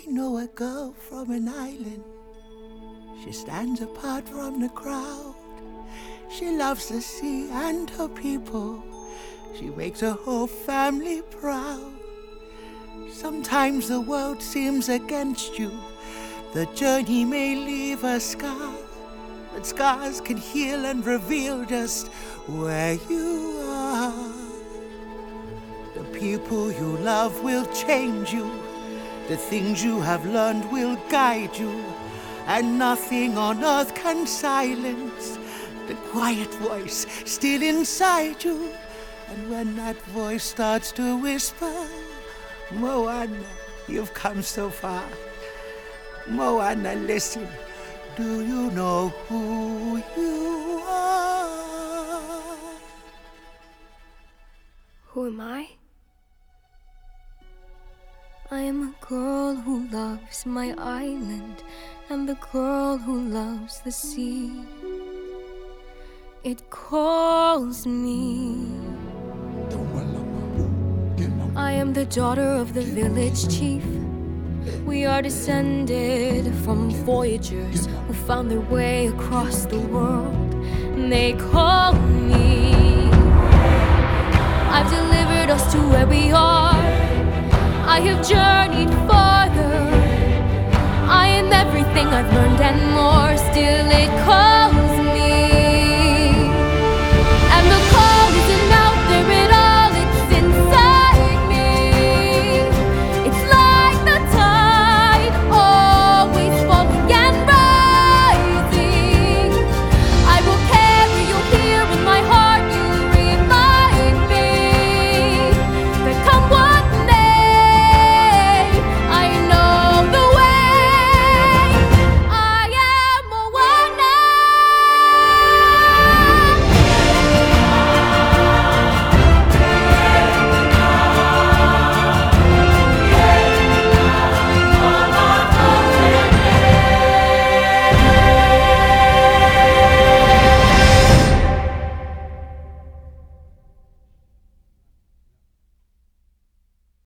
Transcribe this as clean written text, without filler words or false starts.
know a girl from an island. She stands apart from the crowd. She loves the sea and her people. She makes her whole family proud. Sometimes the world seems against you. The journey may leave a scar, but scars can heal and reveal just where you are. The people you love will change you. The things you have learned will guide you. And nothing on earth can silence the quiet voice still inside you. And when that voice starts to whisper, Moana, you've come so far. Moana, listen, do you know who you are? Who am I? I am a girl who loves my island, and the girl who loves the sea. It calls me. I am the daughter of the village chief. We are descended from voyagers who found their way across the world. They call me. I've delivered us to where we are. I have journeyed farther. I am everything I've learned and more. Still it calls